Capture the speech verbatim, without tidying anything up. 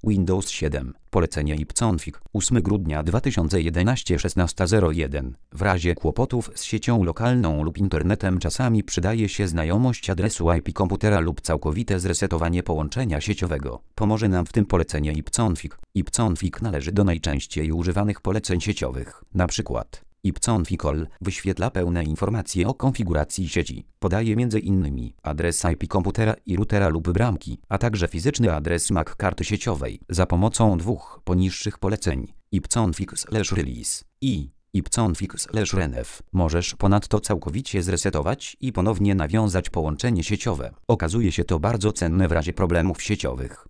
Windows siedem. Polecenie ipconfig. ósmego grudnia dwa tysiące jedenastego szesnasta zero jeden. W razie kłopotów z siecią lokalną lub internetem czasami przydaje się znajomość adresu I P komputera lub całkowite zresetowanie połączenia sieciowego. Pomoże nam w tym polecenie ipconfig. ipconfig należy do najczęściej używanych poleceń sieciowych. Na przykład ipconfig.all wyświetla pełne informacje o konfiguracji sieci. Podaje między innymi adres I P komputera i routera lub bramki, a także fizyczny adres M A C karty sieciowej. Za pomocą dwóch poniższych poleceń ipconfig slash release i ipconfig slash renef możesz ponadto całkowicie zresetować i ponownie nawiązać połączenie sieciowe. Okazuje się to bardzo cenne w razie problemów sieciowych.